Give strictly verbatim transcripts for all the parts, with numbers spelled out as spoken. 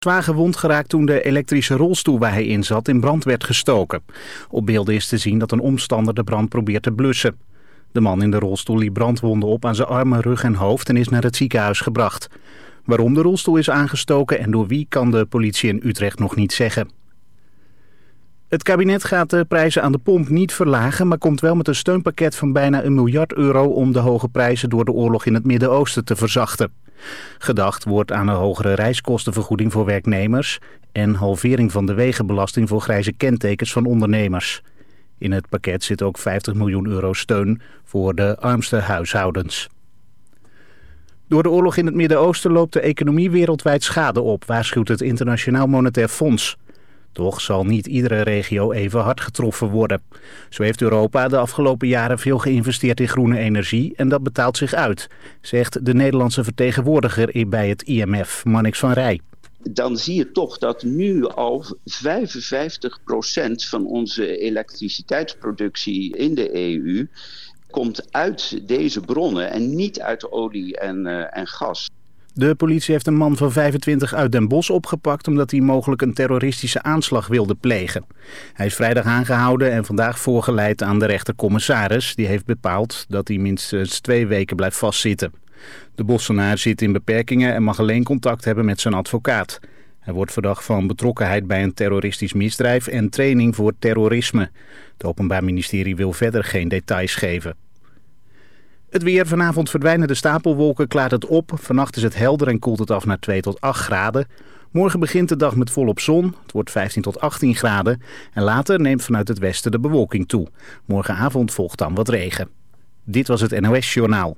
Zwaar gewond geraakt toen de elektrische rolstoel waar hij in zat in brand werd gestoken. Op beelden is te zien dat een omstander de brand probeert te blussen. De man in de rolstoel liep brandwonden op aan zijn armen, rug en hoofd en is naar het ziekenhuis gebracht. Waarom de rolstoel is aangestoken en door wie kan de politie in Utrecht nog niet zeggen. Het kabinet gaat de prijzen aan de pomp niet verlagen, maar komt wel met een steunpakket van bijna een miljard euro om de hoge prijzen door de oorlog in het Midden-Oosten te verzachten. Gedacht wordt aan een hogere reiskostenvergoeding voor werknemers en halvering van de wegenbelasting voor grijze kentekens van ondernemers. In het pakket zit ook vijftig miljoen euro steun voor de armste huishoudens. Door de oorlog in het Midden-Oosten loopt de economie wereldwijd schade op, waarschuwt het Internationaal Monetair Fonds. Toch zal niet iedere regio even hard getroffen worden. Zo heeft Europa de afgelopen jaren veel geïnvesteerd in groene energie en dat betaalt zich uit, zegt de Nederlandse vertegenwoordiger bij het I M F, Marnix van Rij. Dan zie je toch dat nu al vijfenvijftig procent van onze elektriciteitsproductie in de E U komt uit deze bronnen en niet uit olie en, uh, en gas. De politie heeft een man van vijfentwintig uit Den Bosch opgepakt omdat hij mogelijk een terroristische aanslag wilde plegen. Hij is vrijdag aangehouden en vandaag voorgeleid aan de rechtercommissaris. Die heeft bepaald dat hij minstens twee weken blijft vastzitten. De Bossenaar zit in beperkingen en mag alleen contact hebben met zijn advocaat. Hij wordt verdacht van betrokkenheid bij een terroristisch misdrijf en training voor terrorisme. Het Openbaar Ministerie wil verder geen details geven. Het weer. Vanavond verdwijnen de stapelwolken, klaart het op. Vannacht is het helder en koelt het af naar twee tot acht graden. Morgen begint de dag met volop zon. Het wordt vijftien tot achttien graden. En later neemt vanuit het westen de bewolking toe. Morgenavond volgt dan wat regen. Dit was het N O S Journaal.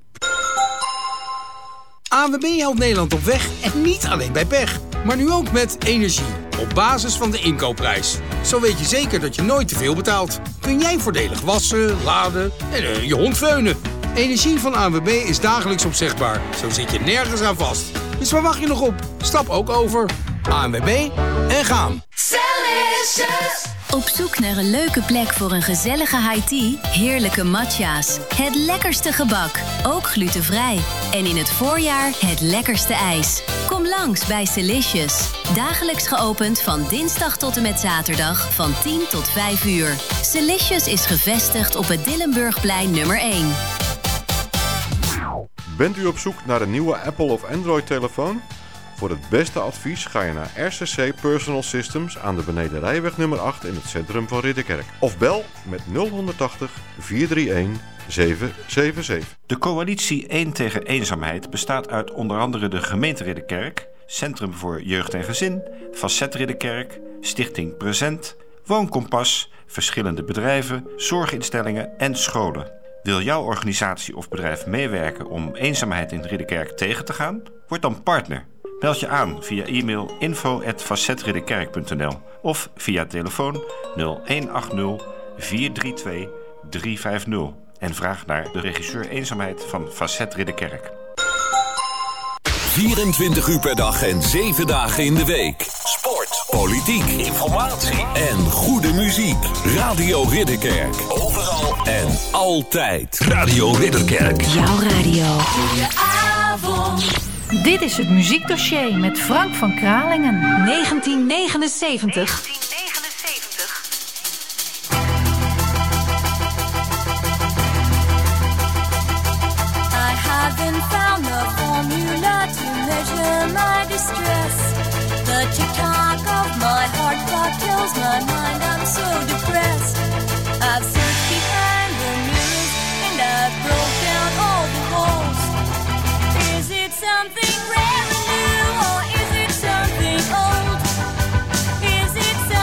A N W B helpt Nederland op weg en niet alleen bij pech. Maar nu ook met energie. Op basis van de inkoopprijs. Zo weet je zeker dat je nooit te veel betaalt. Kun jij voordelig wassen, laden en uh, je hond veunen. Energie van A N W B is dagelijks opzegbaar. Zo zit je nergens aan vast. Dus waar wacht je nog op? Stap ook over. A N W B en gaan. Delicious. Op zoek naar een leuke plek voor een gezellige high tea? Heerlijke matcha's. Het lekkerste gebak. Ook glutenvrij. En in het voorjaar het lekkerste ijs. Kom langs bij Delicious. Dagelijks geopend van dinsdag tot en met zaterdag van tien tot vijf uur. Delicious is gevestigd op het Dillenburgplein nummer één. Bent u op zoek naar een nieuwe Apple of Android telefoon? Voor het beste advies ga je naar R C C Personal Systems aan de Benedenrijweg nummer acht in het centrum van Ridderkerk. Of bel met nul tachtig, vier drie een, zeven zeven zeven. De coalitie één tegen eenzaamheid bestaat uit onder andere de gemeente Ridderkerk, Centrum voor Jeugd en Gezin, Facet Ridderkerk, Stichting Present, Woonkompas, verschillende bedrijven, zorginstellingen en scholen. Wil jouw organisatie of bedrijf meewerken om eenzaamheid in Ridderkerk tegen te gaan? Word dan partner. Meld je aan via e-mail info at facetridderkerk punt n l of via telefoon nul een acht nul, vier drie twee, drie vijf nul en vraag naar de regisseur eenzaamheid van Facet Ridderkerk. vierentwintig uur per dag en zeven dagen in de week. Sport, politiek, informatie en goede muziek. Radio Ridderkerk. Overal en altijd. Radio Ridderkerk. Jouw radio. Goedenavond. Dit is het muziekdossier met Frank van Kralingen. negentien negenenzeventig. I haven't found the formula to measure my distress. The tick-tock of my heart clock tells my mind I'm so depressed. I've searched behind the mirrors and I've broke down all the walls. Is it something rare and new or is it something old? Is it something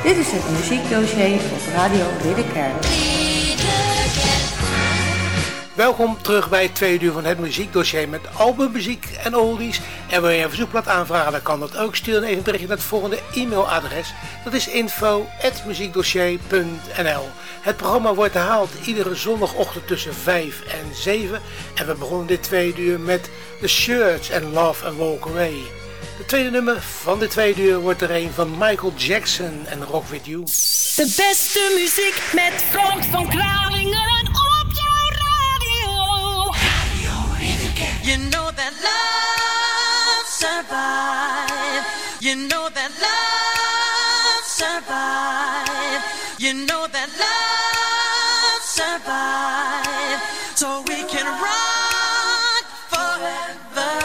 Dit is het muziekdossier op Radio Ridderkerk. Welkom terug bij het tweede uur van het muziekdossier met albummuziek en oldies. En wil je een verzoekblad aanvragen, dan kan dat ook. Stuur dan even een berichtje naar het volgende e-mailadres. Dat is info at muziekdossier punt n l. Het programma wordt herhaald iedere zondagochtend tussen vijf en zeven. En we begonnen dit tweede uur met The Shirts en Love and Walk Away. De tweede nummer van de tweede uur wordt er een van Michael Jackson en Rock With You. De beste muziek met Frank van Kralingen op jouw radio. Radio Ridderkerk. You know that love survive. You know that love survive. You know that love survive. So we can rock forever.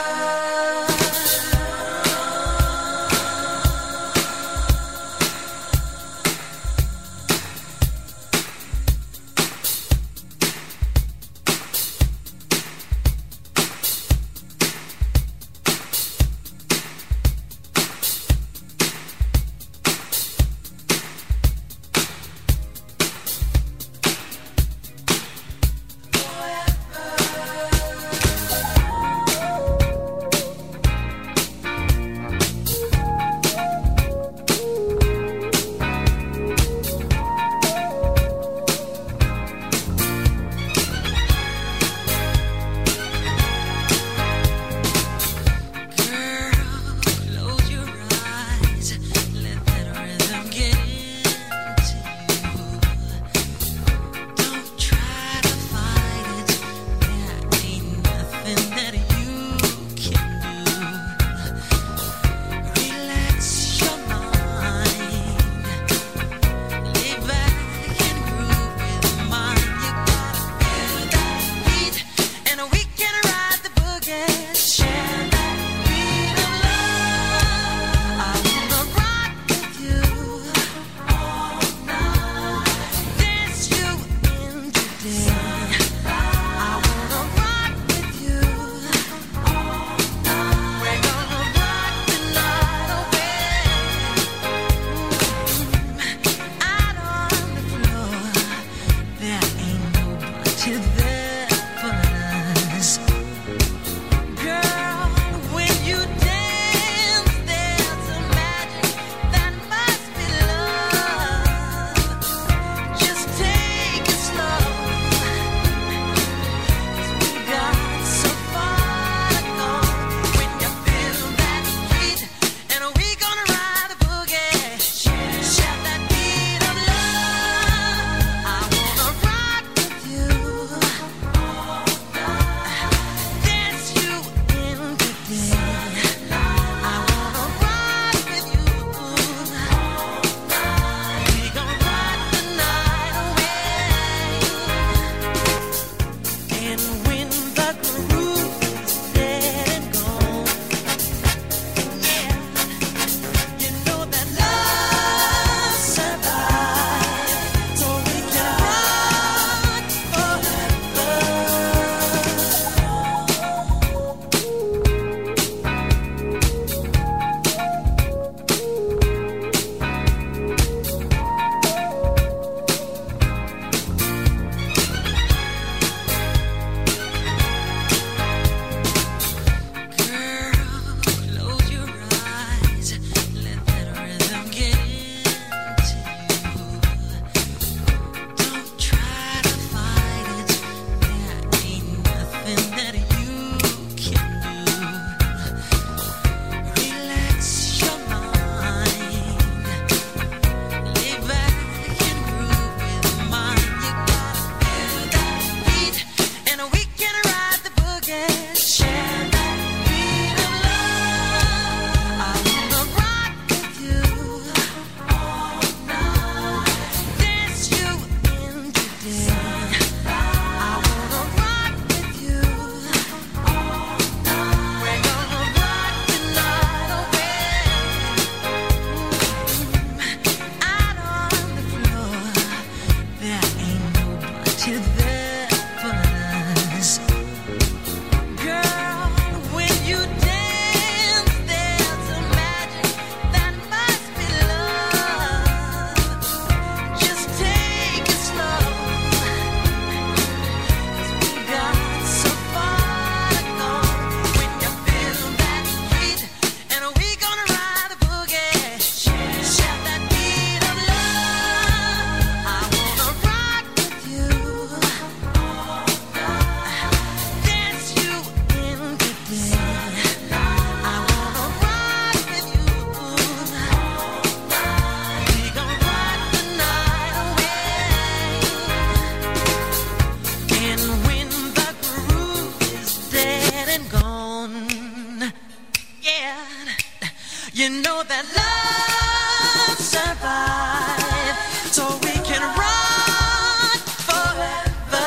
You know that love survives, so we can run forever.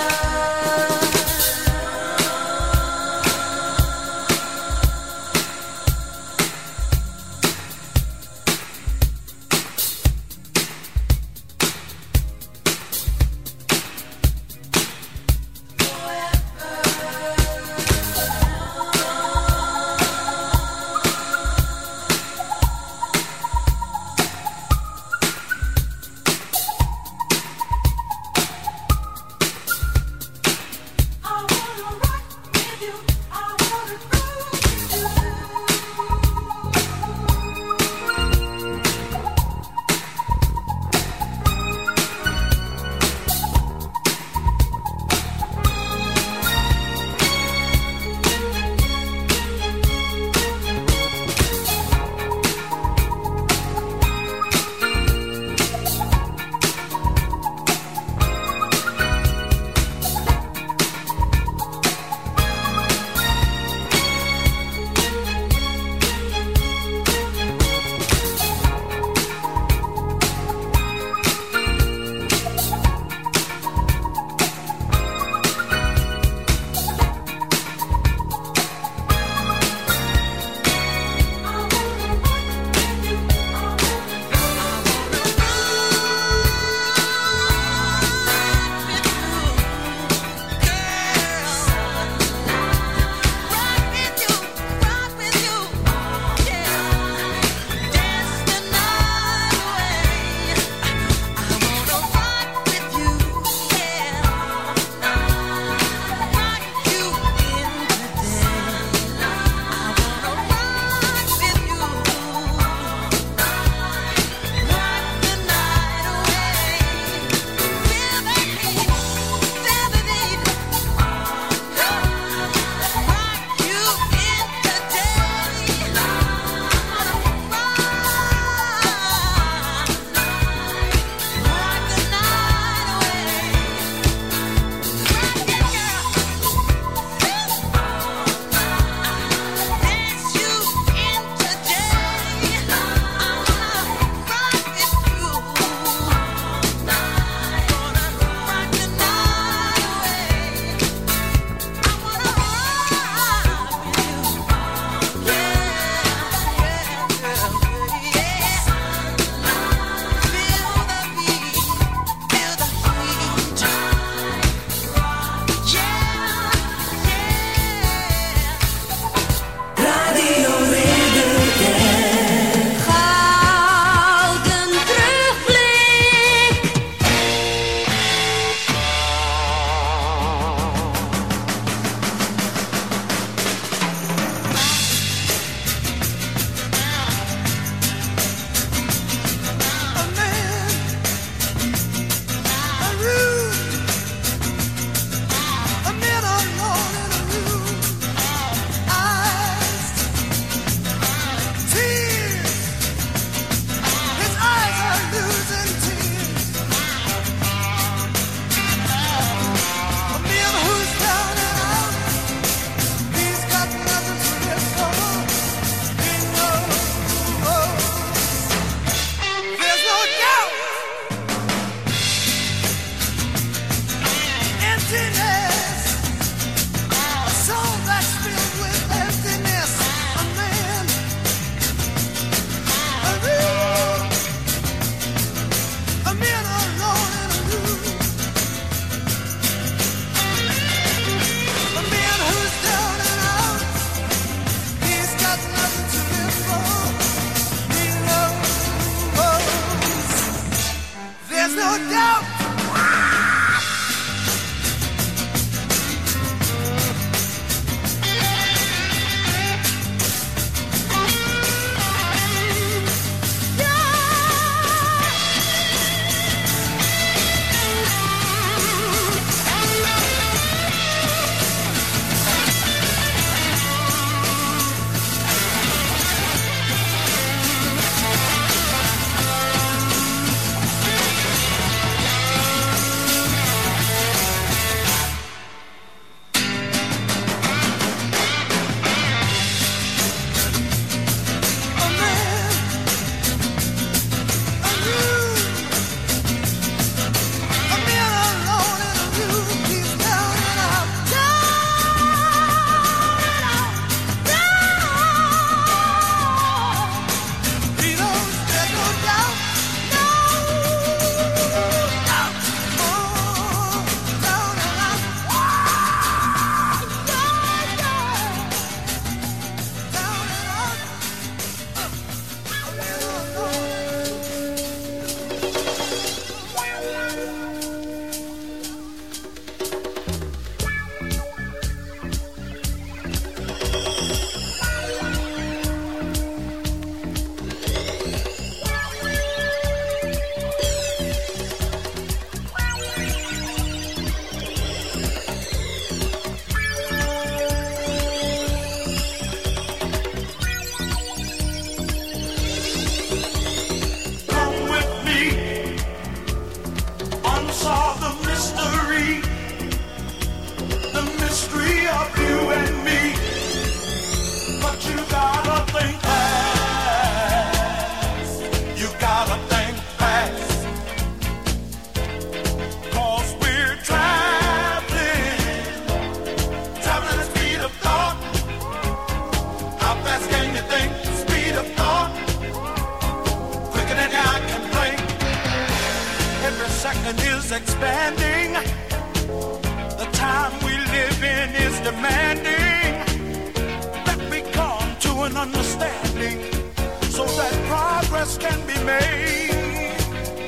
is expanding. The time we live in is demanding that we come to an understanding so that progress can be made.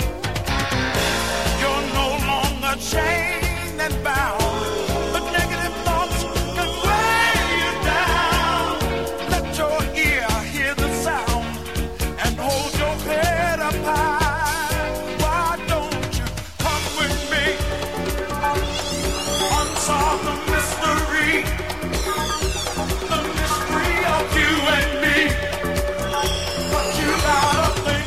You're no longer chained and bound, but negative thoughts can weigh you down. Let your ear hear the sound and hold your head up high. Unsolve the mystery, the mystery of you and me. But you gotta think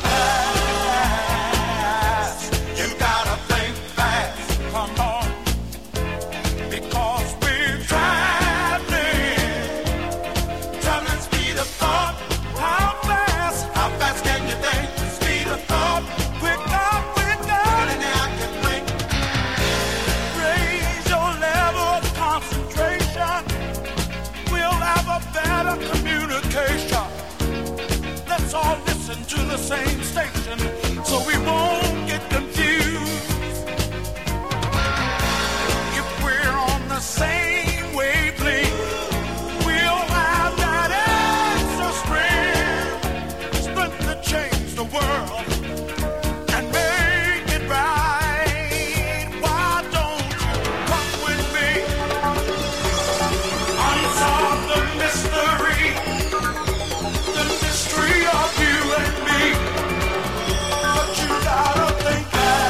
fast, you gotta think fast, come on. Because we're traveling, traveling speed of thought. How fast, how fast can you think? Speed of thought, quicker, quicker. And I can think. Raise your level of concentration. We'll have a better communication. Let's all listen to the same station so we won't get confused. If we're on the same wavelength, we'll have that extra strength, strength to change the world and make it right. Why don't you come with me? Unsolve the mystery, the mystery of you and me. But you gotta think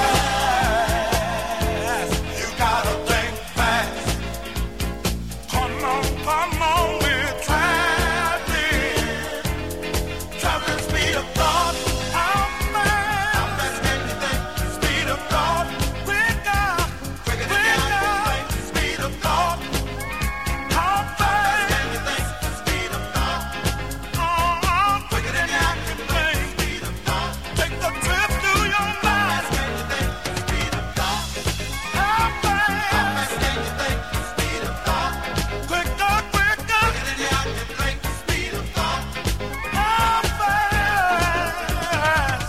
fast, you gotta think fast. Come on, come on, we're traveling, traveling speed of thought. How fast, how fast can you think? Speed of thought, quicker, quicker than I can think. Speed of thought. How fast can you think? Speed of thought. Oh, quicker than I can think. Speed of thought. Take the trip through your mind. Can you think? Speed of thought. How fast? How fast can you think? Speed of thought. Quicker, quicker. Quicker than I can think. Speed of thought. How fast?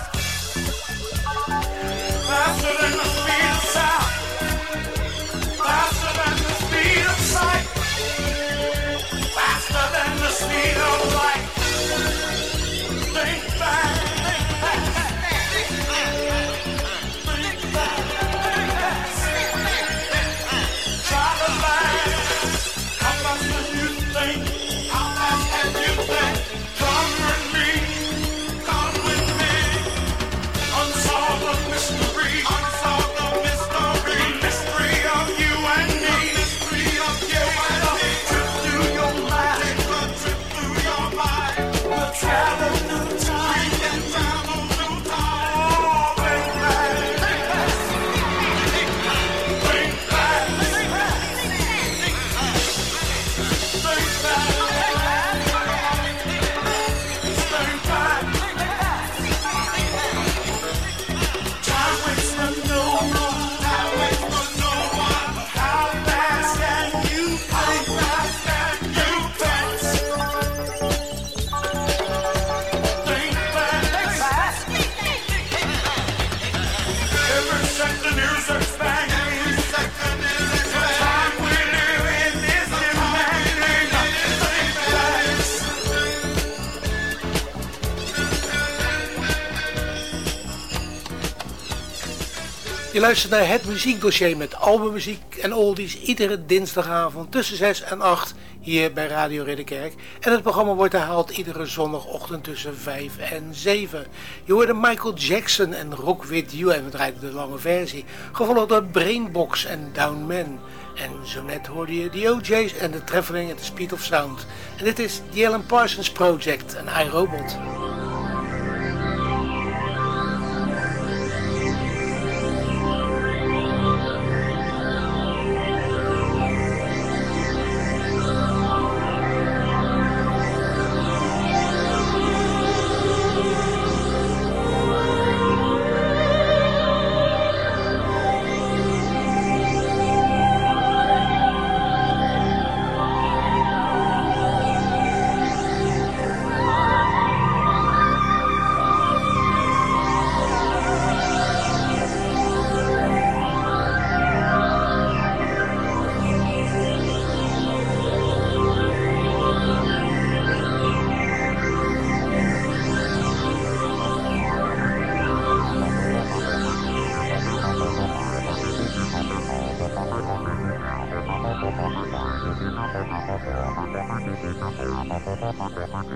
Faster than the speed of sound. Faster than the speed of sight. Faster than the speed of light. Think fast. Think fast. Think fast. Travel fast. How fast can you think? How fast can you think? Come with me. Come with me. Unsolve the mystery. Unsolve the mystery. Mystery of you and me. Mystery of you and me. Trip through your mind. Take a trip through your mind. We'll travel through time. We can travel through time. Oh, think fast. Think fast. Think fast. Think fast. Think fast. Think fast. Time waits for no one. Time waits for no one. How fast can you think? How fast can you think? Think fast. Every second is expanding. Every second is expanding. Time we live in is demanding. Think fast. Je luistert naar het muziekdossier met albummuziek en oldies iedere dinsdagavond tussen zes en acht hier bij Radio Ridderkerk. En het programma wordt herhaald iedere zondagochtend tussen vijf en zeven. Je hoorde Michael Jackson en Rock With You en we draaiden de lange versie. Gevolgd door Brainbox en Down Man. En zo net hoorde je de O J's en The Traveling at the Speed of Sound. En dit is The Alan Parsons Project en iRobot. Thank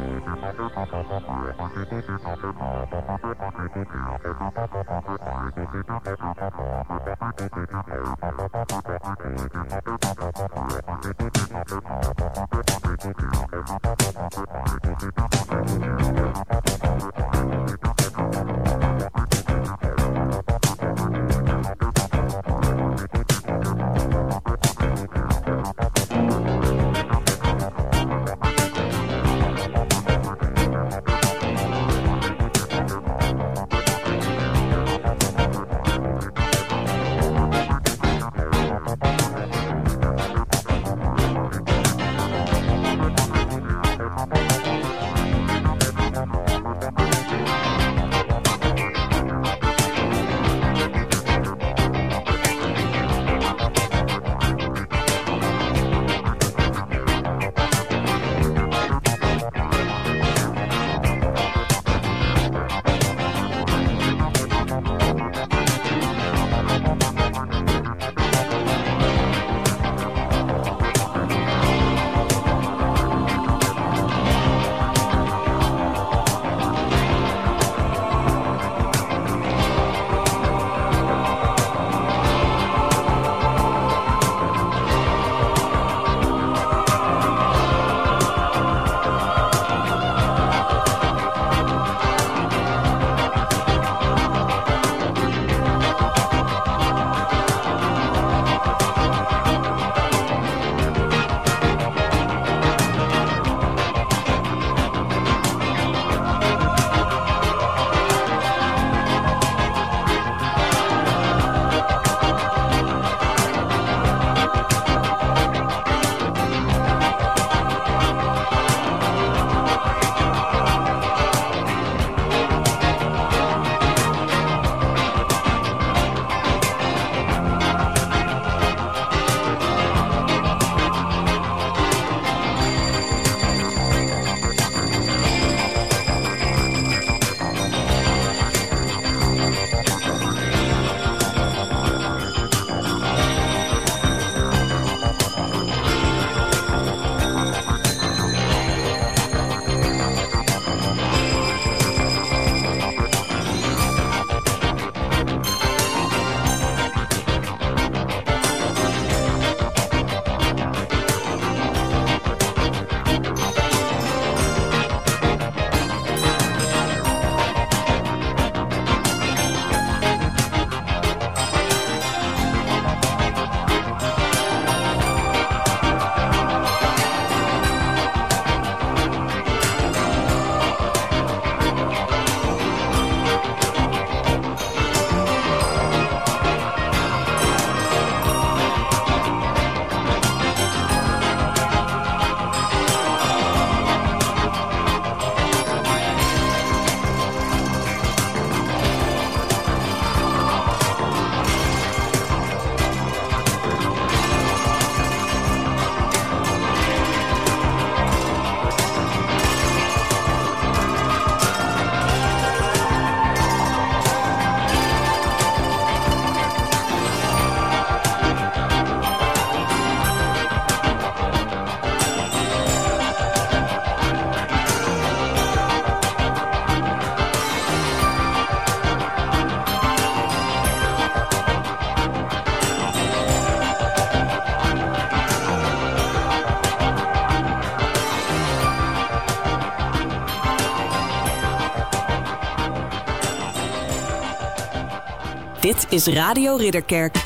Dit is Radio Ridderkerk.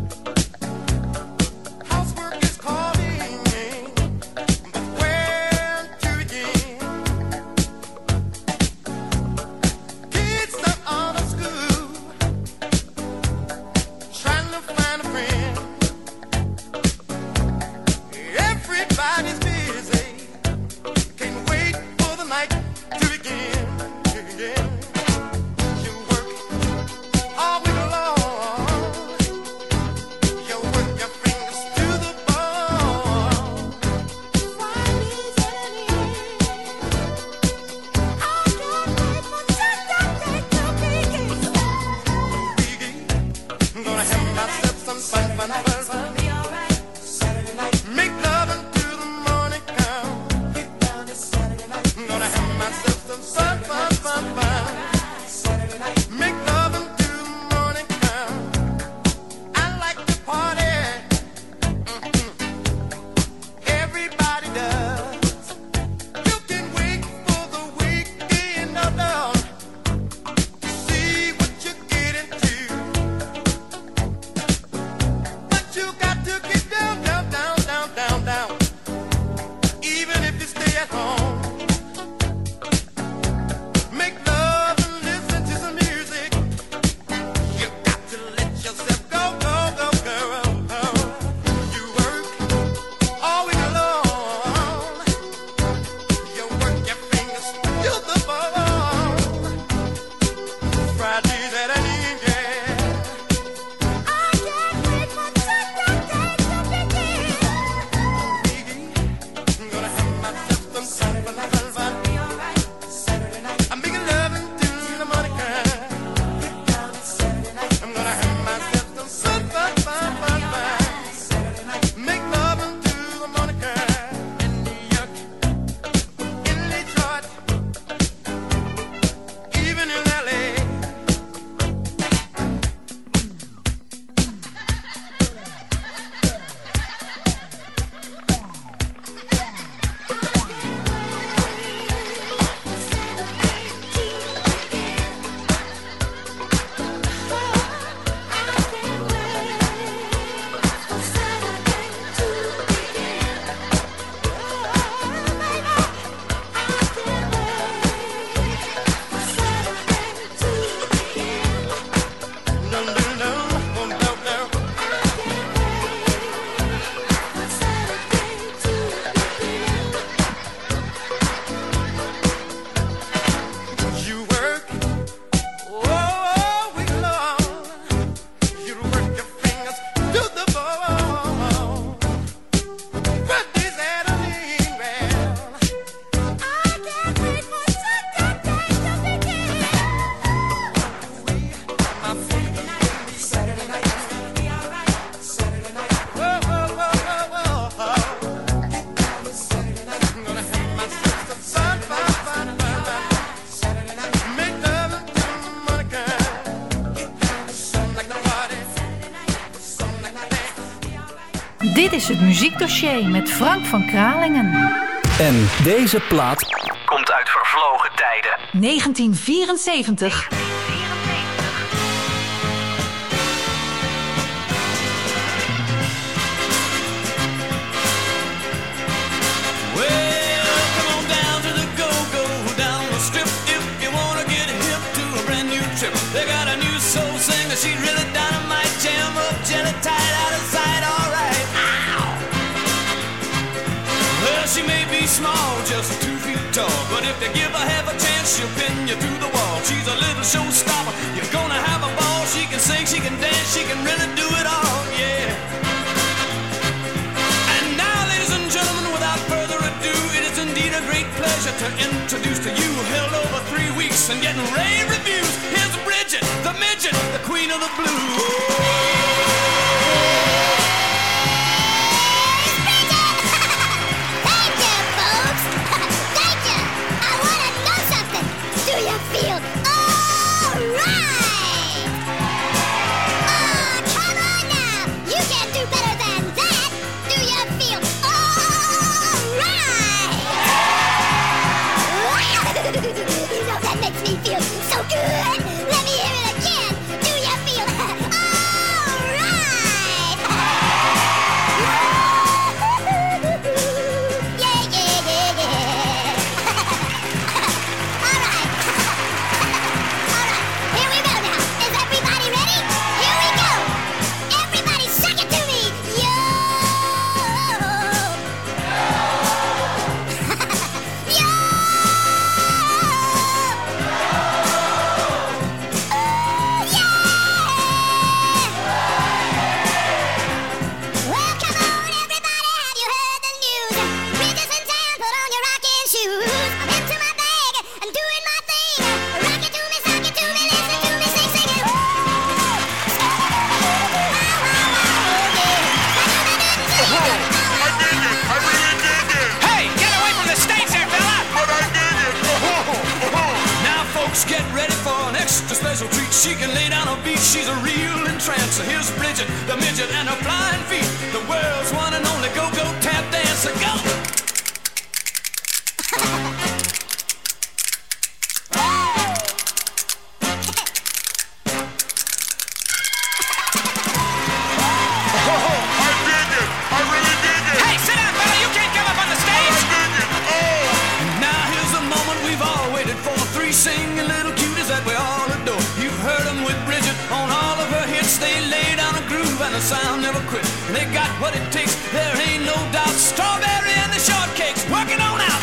Housework is calling me, but where Gonna have myself some fun, fun, fun, fun. Make love until the morning come. Gonna have myself some fun, fun, fun, fun. Make love until the morning come. I like to party. Mm-hmm. Everybody does. You can wait for the weekend alone. See what you get into. But you got to get down, down, down, down, down, down. Even if you stay at home. Make love and listen to some music. You got to let yourself go, go, go, girl. You work all week long. You work your fingers to the bone. Fridays at an end, yeah. I can't wait for Saturday to begin. Gonna have myself some fun, fun, fun, fun. I'm making love until the morning comes. I'm gonna have myself some fun, fun, fun, fun, fun. Make love until the morning comes. In New York, in Detroit, even in L A. Dun, dun, dun, dun, dun, dun. You work all week long. You work your fingers to the bone. Fridays at an end, well. I can't wait for Saturday to begin. My feet Saturday night, be alright. Saturday night, whoa, whoa, whoa, whoa, whoa. Saturday night, I'm gonna have myself some fun, fun, fun, fun, fun. Saturday night, make love until the morning comes. Some like the party, some like the dance. Dit is het muziekdossier met Frank van Kralingen. En deze plaat komt uit vervlogen tijden. negentien vierenzeventig. Well, come on down to the go-go, down the strip if you wanna get hip to a brand new trip. They got a new soul singer, she's really dynamite, jam up, jelly tight, out of sight, alright. Ow! Well, she may be small, just two feet tall, but if they give her half a chance, she'll pin you through the wall. She's a little showstopper, you're gonna have a ball. She can sing, she can dance, she can really do it all, yeah. And now, ladies and gentlemen, without further ado, it is indeed a great pleasure to introduce to you, held over three weeks and getting rave reviews. Here's Bridget, the midget, the queen of the blues. Thank you, folks. Thank you. I want to know something. Do you feel all right? Oh, come on now. You can do better than that. Do you feel all right? You know that makes me feel so good. Let me hear it again. Do you feel all she can lay down a beat. She's a real entrance. Here's Bridget, the midget, and her flying feet. The world's one and only go-go tap dancer. Go! Singing little cuties that we all adore. You've heard them with Bridget on all of her hits. They lay down a groove and the sound never quit. And they got what it takes, there ain't no doubt. Strawberry and the shortcakes working on out.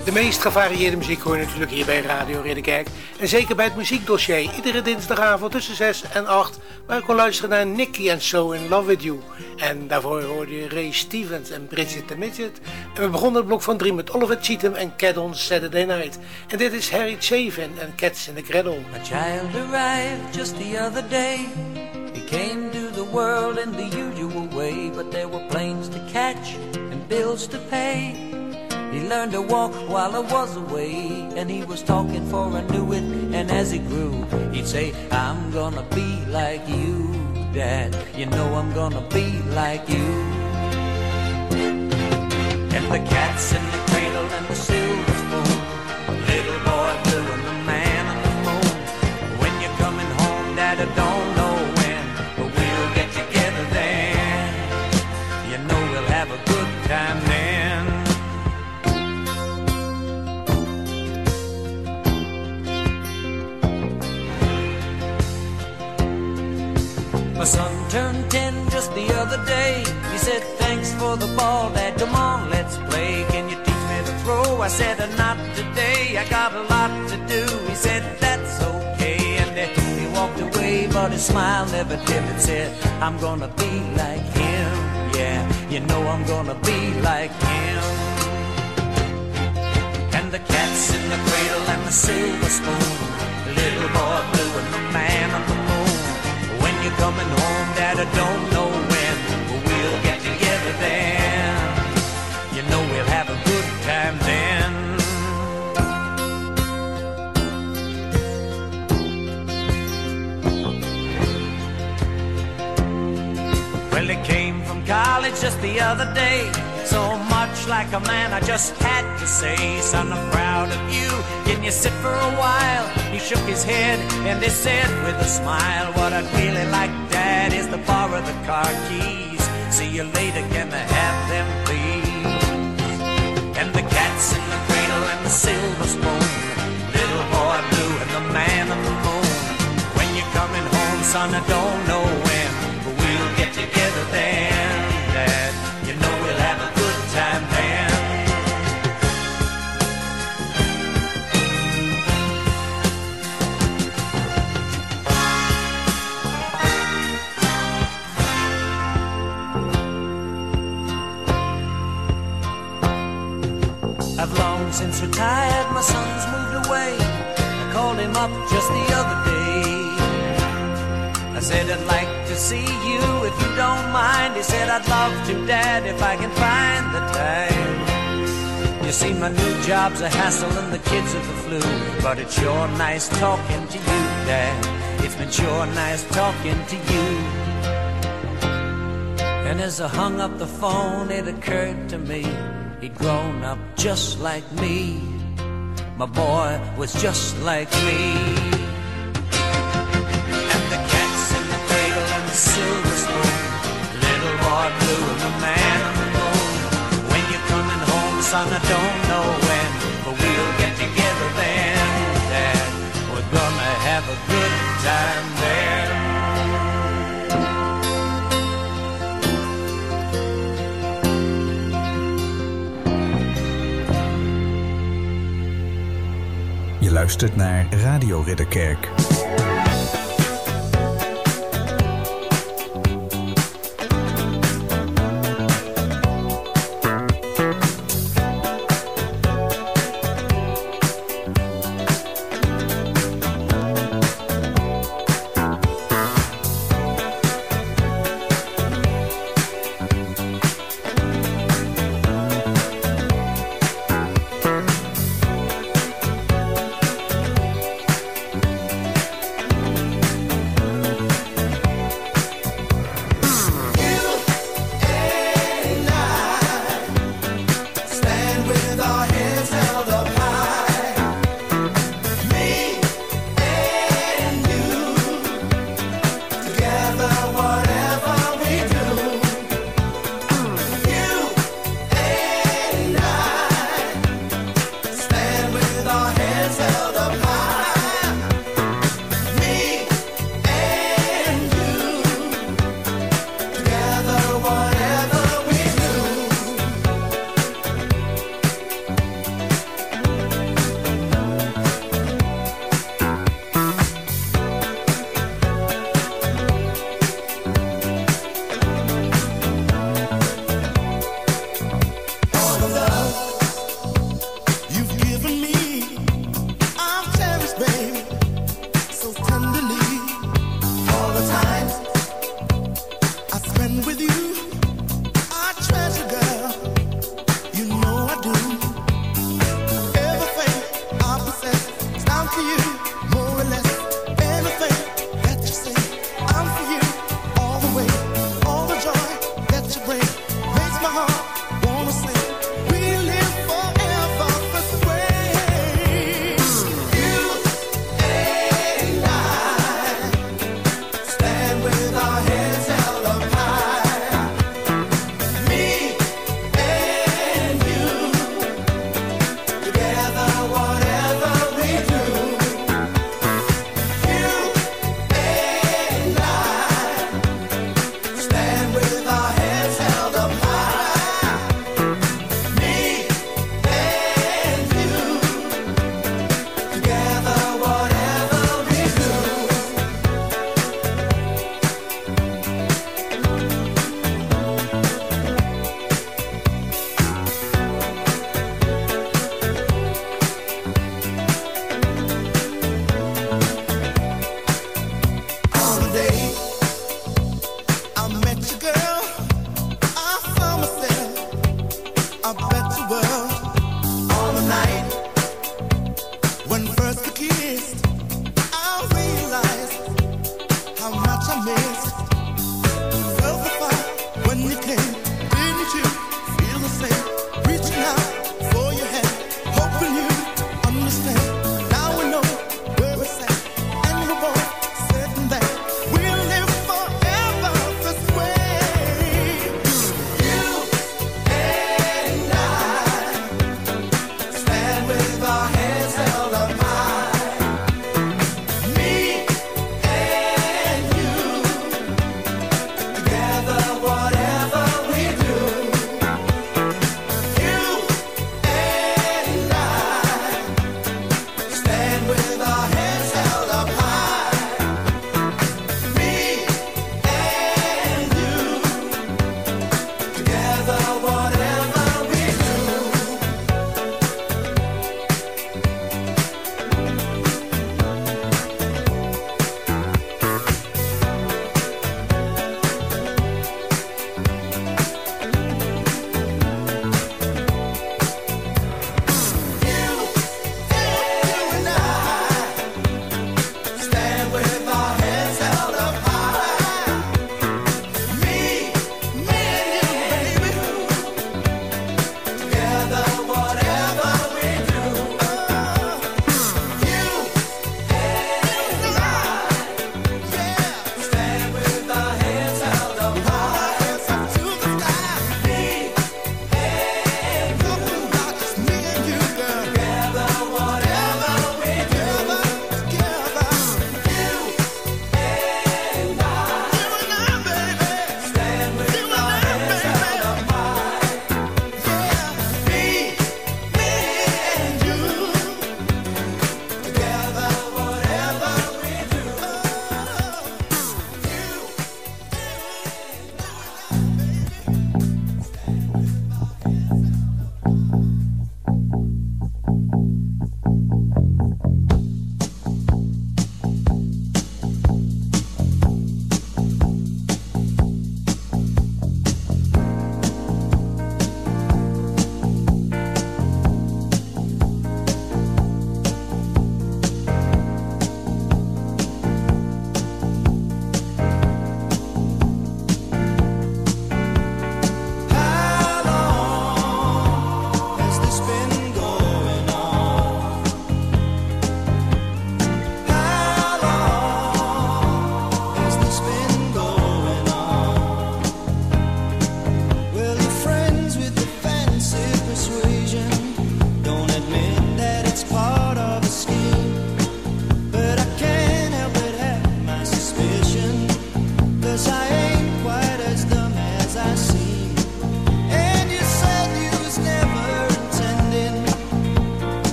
De meest gevarieerde muziek hoor je natuurlijk hier bij Radio Ridderkerk. En zeker bij het muziekdossier. Iedere dinsdagavond tussen zes en acht. Waar ik kon luisteren naar Nicky and So In Love With You. En daarvoor hoorde je Ray Stevens en Bridget the Midget. En we begonnen het blok van drie met Oliver Cheatham en Cat on Saturday Night. En dit is Harry Chapin en Cats in the Cradle. A child arrived just the other day. He came to the world in the usual way. But there were planes to catch and bills to pay. He learned to walk while I was away, and he was talking for I knew it, and as he grew, he'd say, I'm gonna be like you, Dad, you know I'm gonna be like you. And the cat's in the cradle and the silver spoon, little boy blue and the man on the moon. When you're coming home, Dad, I don't know when, but we'll get together then. You know we'll have a good time then. My son turned ten just the other day. He said, thanks for the ball, Dad, come on, let's play. Can you teach me to throw? I said, not today, I got a lot to do. He said, that's okay, and then he walked away, but his smile never dimmed. Said, I'm gonna be like him, yeah, you know I'm gonna be like him. And the cat's in the cradle and the silver spoon, the little boy blue and the man on the moon. When you're coming home, Dad, I don't know when, but we'll get together then. You know we'll have a good time then. Well, he came from college just the other day. So much like a man, I just had to say, son, I'm proud of you. Can you sit for a while? He shook his head and he said with a smile, what I'd really like, Dad, is to borrow the car keys. See you later, can I have them, please? And the cat's in the cradle and the silver spoon, little boy blue and the man on the moon. When you're coming home, son, I don't know when, but we'll get together then, Dad. You know we'll have a good time then. I've long since retired, my son's moved away. I called him up just the other day. I said, I'd like to see you if you don't mind. He said, I'd love to, Dad, if I can find the time. You see, my new job's a hassle and the kids are the flu, but it's sure nice talking to you, Dad. It's been sure nice talking to you. And as I hung up the phone, it occurred to me, he'd grown up just like me. My boy was just like me. And the cat's in the cradle and the silver spoon, little boy blue and the man on the moon. When you're coming home, son, I don't know when, but we'll get together then, Dad. We're gonna have a good time there. Je luistert naar Radio Ridderkerk.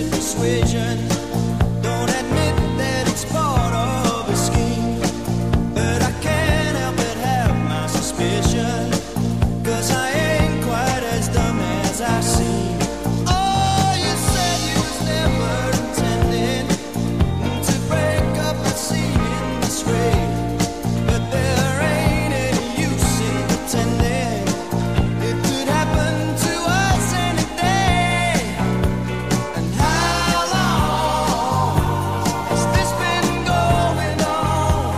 to persuasion. Don't admit that it's part of a scheme, but I can't help but have my suspicion, 'cause I ain't quite as dumb as I seem. Oh, you said you was never intending to break up the scene in this way, but there ain't any use in pretending. It could happen to us any day. And how long has this been going on?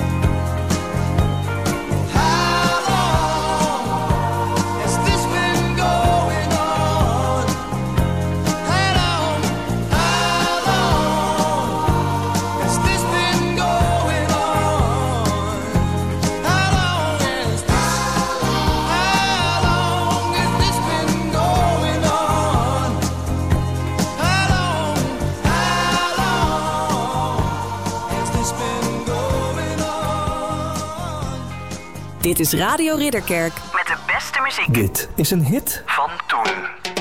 How long has this been going on? How long, how long has this been going on? How long has this, how long has this been going on? How long, how long has this been going on? Dit is Radio Ridderkerk met de beste muziek Dit is een hit. van toen.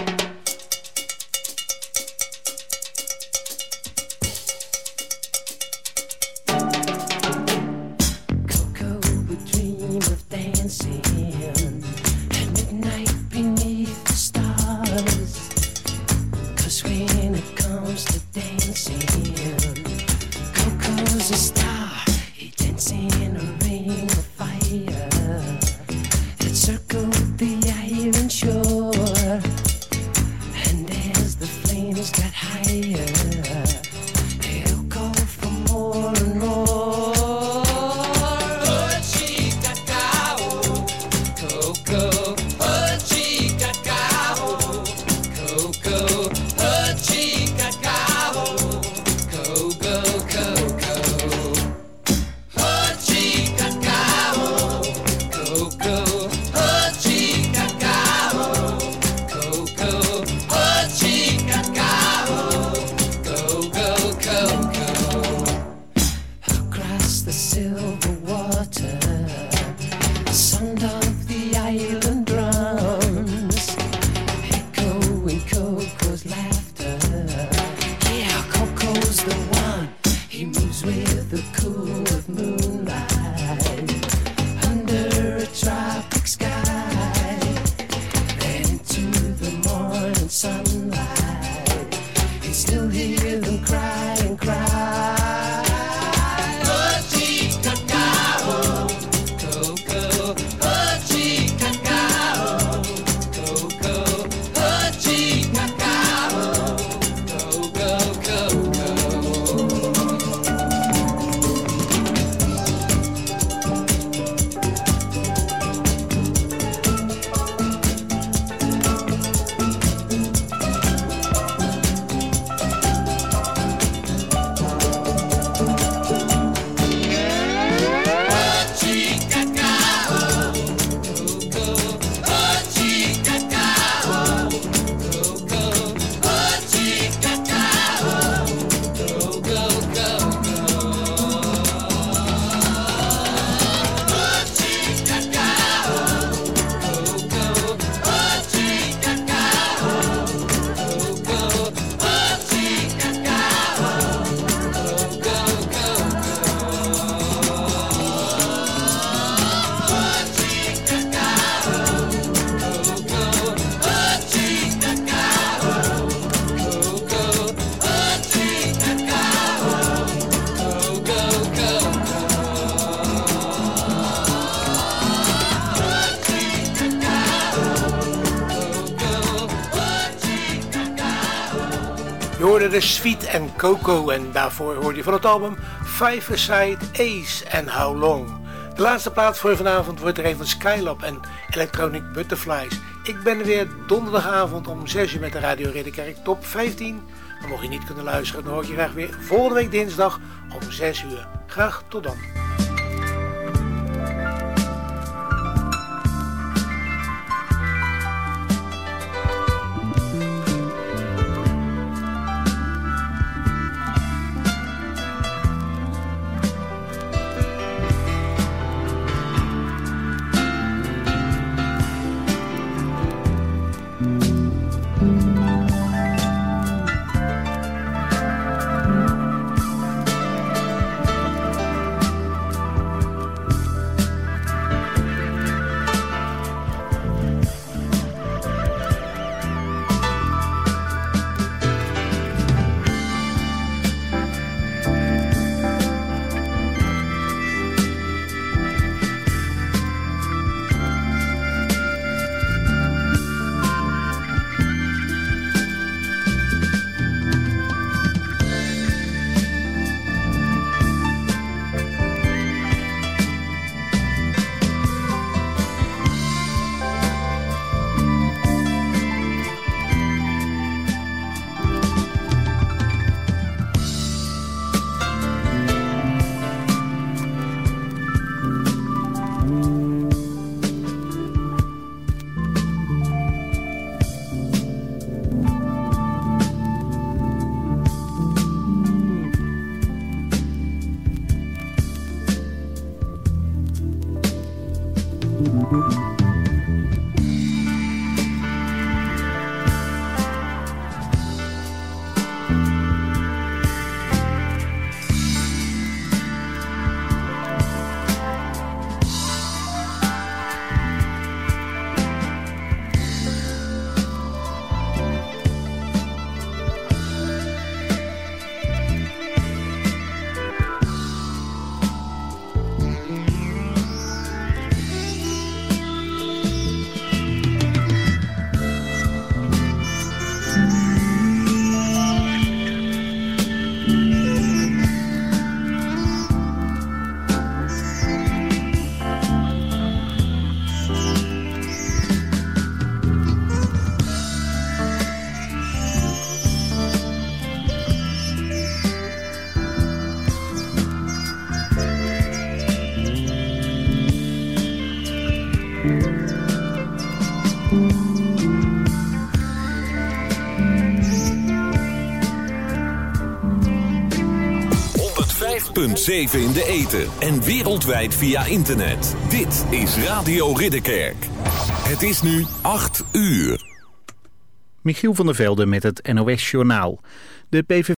would dream of dancing at midnight beneath the stars. 'Cause when it comes to dancing, Coco's a star. He dances in a ring of fire that circled the iron shore. And as the flames got higher, he'll go for more and more. Oh, chica cao, Coco. Oh, chica cao, Coco. Oh, chica cao, Coco, Coco. Oh, chica cao, Coco. Oh, chica cao, Coco. Oh, chica cao, Coco, Coco. Across the silver water, sound of the island drums, echoing Coco's laughter. Yeah, Coco's the one. He moves with the cool of moonlight under a tropic sky. Then into the morning sunlight, you still hear them cry and cry. Oh, chica cao, Coco. Oh, chica cao, Coco. Oh, chica cao, Coco, Coco. Je hoorde de Sweet en Coco en daarvoor hoorde je van het album Five Aside Ace en How Long. De laatste plaat voor vanavond wordt er een van Skylab en Electronic Butterflies. Ik ben er weer donderdagavond om zes uur met de Radio Ridderkerk Top vijftien. Maar mocht je niet kunnen luisteren, dan hoor ik je graag weer volgende week dinsdag om zes uur. Graag tot dan. vijf punt zeven in de ether en wereldwijd via internet. Dit is Radio Ridderkerk. Het is nu acht uur. Michiel van der Velde met het N O S Journaal. De P V V